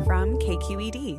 from KQED.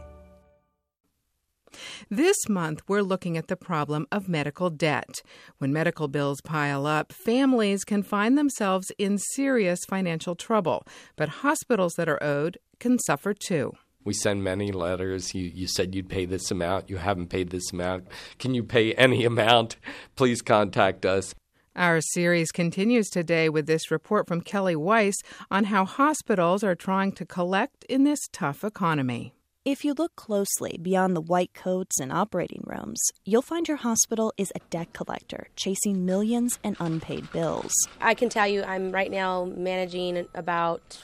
This month, we're looking at the problem of medical debt. When medical bills pile up, families can find themselves in serious financial trouble, but hospitals that are owed can suffer too. We send many letters. You said you'd pay this amount. You haven't paid this amount. Can you pay any amount? Please contact us. Our series continues today with this report from Kelly Weiss on how hospitals are trying to collect in this tough economy. If you look closely beyond the white coats and operating rooms, you'll find your hospital is a debt collector chasing millions in unpaid bills. I can tell you I'm right now managing about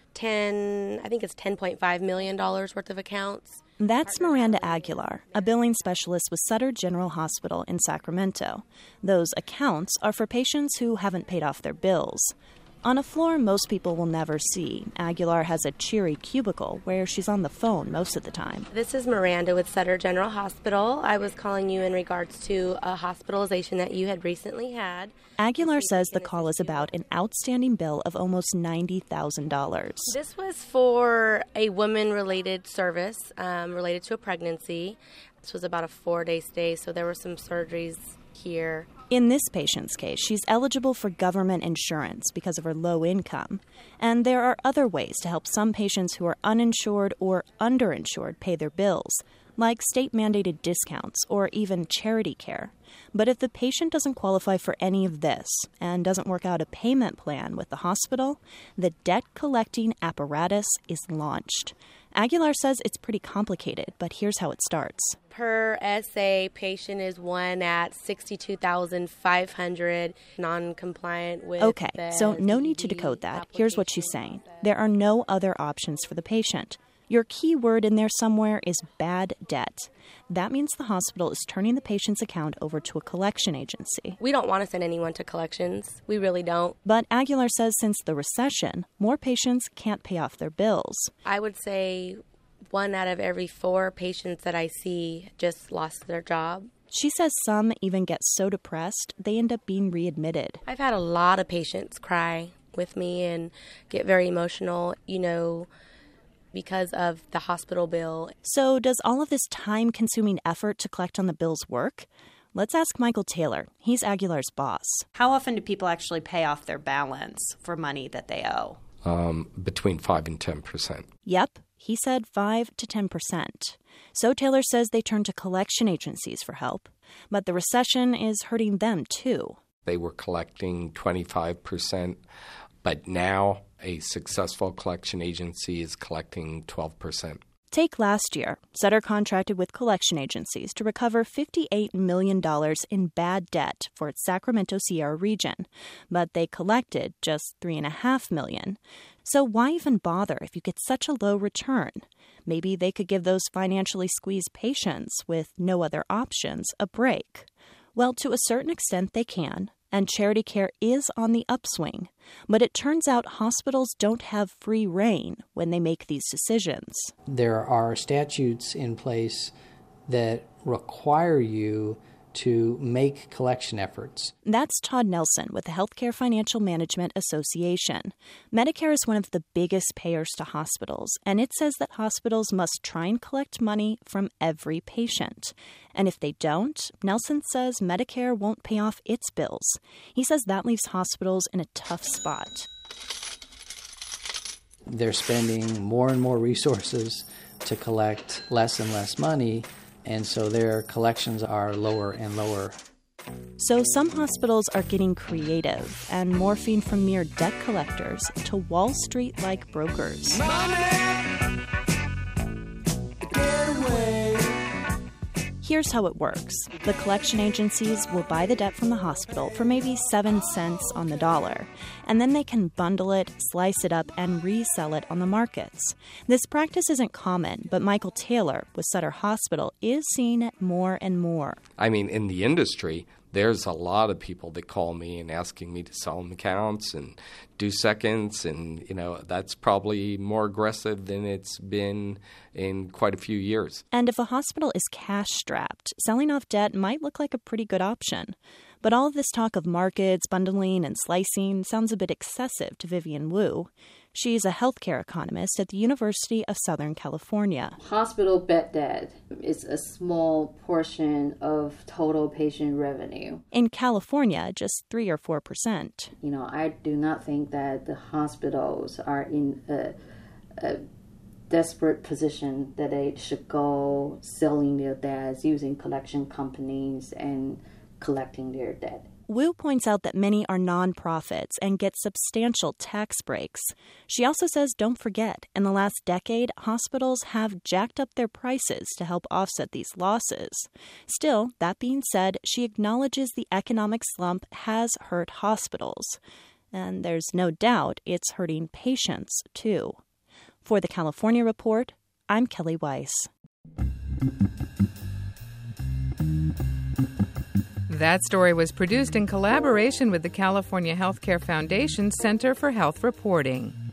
$10.5 million worth of accounts. That's Miranda Aguilar, a billing specialist with Sutter General Hospital in Sacramento. Those accounts are for patients who haven't paid off their bills. On a floor most people will never see, Aguilar has a cheery cubicle where she's on the phone most of the time. This is Miranda with Sutter General Hospital. I was calling you in regards to a hospitalization that you had recently had. Aguilar says the call is about an outstanding bill of almost $90,000. This was for a woman-related service related to a pregnancy. This was about a 4-day stay, so there were some surgeries here. In this patient's case, she's eligible for government insurance because of her low income. And there are other ways to help some patients who are uninsured or underinsured pay their bills, like state-mandated discounts or even charity care. But if the patient doesn't qualify for any of this and doesn't work out a payment plan with the hospital, the debt-collecting apparatus is launched. Aguilar says it's pretty complicated, but here's how it starts. Per SA, patient is one at $62,500, non-compliant with... Okay, so no need to decode that. Here's what she's saying. There are no other options for the patient. Your key word in there somewhere is bad debt. That means the hospital is turning the patient's account over to a collection agency. We don't want to send anyone to collections. We really don't. But Aguilar says since the recession, more patients can't pay off their bills. I would say 1 out of every 4 patients that I see just lost their job. She says some even get so depressed they end up being readmitted. I've had a lot of patients cry with me and get very emotional, because of the hospital bill. So does all of this time-consuming effort to collect on the bills work? Let's ask Michael Taylor. He's Aguilar's boss. How often do people actually pay off their balance for money that they owe? Between 5 and 10%. Yep, he said 5 to 10%. So Taylor says they turn to collection agencies for help. But the recession is hurting them, too. They were collecting 25%, but now a successful collection agency is collecting 12%. Take last year. Sutter contracted with collection agencies to recover $58 million in bad debt for its Sacramento Sierra region, but they collected just $3.5 million. So why even bother if you get such a low return? Maybe they could give those financially squeezed patients with no other options a break. Well, to a certain extent they can. And charity care is on the upswing. But it turns out hospitals don't have free rein when they make these decisions. There are statutes in place that require you to make collection efforts. That's Todd Nelson with the Healthcare Financial Management Association. Medicare is one of the biggest payers to hospitals, and it says that hospitals must try and collect money from every patient. And if they don't, Nelson says Medicare won't pay off its bills. He says that leaves hospitals in a tough spot. They're spending more and more resources to collect less and less money, and so their collections are lower and lower. So some hospitals are getting creative and morphing from mere debt collectors to Wall Street-like brokers. Here's how it works. The collection agencies will buy the debt from the hospital for maybe 7 cents on the dollar, and then they can bundle it, slice it up, and resell it on the markets. This practice isn't common, but Michael Taylor with Sutter Hospital is seeing it more and more. I mean, in the industry, there's a lot of people that call me and asking me to sell them accounts and do seconds, and, that's probably more aggressive than it's been in quite a few years. And if a hospital is cash-strapped, selling off debt might look like a pretty good option. But all of this talk of markets, bundling, and slicing sounds a bit excessive to Vivian Wu. She's a healthcare economist at the University of Southern California. Hospital bed debt is a small portion of total patient revenue. In California, just 3 or 4%. I do not think that the hospitals are in a desperate position that they should go selling their debts, using collection companies and collecting their debt. Wu points out that many are nonprofits and get substantial tax breaks. She also says, don't forget, in the last decade, hospitals have jacked up their prices to help offset these losses. Still, that being said, she acknowledges the economic slump has hurt hospitals. And there's no doubt it's hurting patients, too. For the California Report, I'm Kelly Weiss. That story was produced in collaboration with the California Healthcare Foundation Center for Health Reporting.